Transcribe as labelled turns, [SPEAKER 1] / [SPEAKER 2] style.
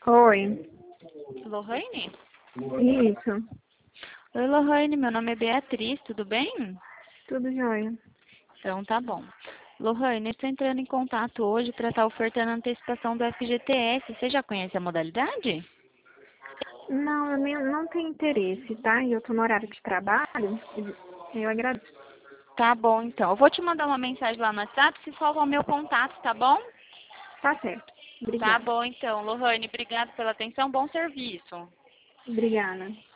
[SPEAKER 1] Oi,
[SPEAKER 2] Lohane?
[SPEAKER 1] isso,
[SPEAKER 2] Oi, Lohane, meu nome é Beatriz, tudo bem?
[SPEAKER 1] tudo jóia.
[SPEAKER 2] Então tá bom. Lohane, estou entrando em contato hoje para estar ofertando a antecipação do FGTS. Você já conhece a modalidade?
[SPEAKER 1] Não, não tenho interesse, tá? E eu tô no horário de trabalho, eu agradeço.
[SPEAKER 2] Tá bom, então. Eu vou te mandar uma mensagem lá no WhatsApp, se salva o meu contato, tá bom?
[SPEAKER 1] Tá certo,
[SPEAKER 2] Tá
[SPEAKER 1] obrigada.
[SPEAKER 2] bom, então. Lohane, obrigado pela atenção, bom serviço.
[SPEAKER 1] Obrigada.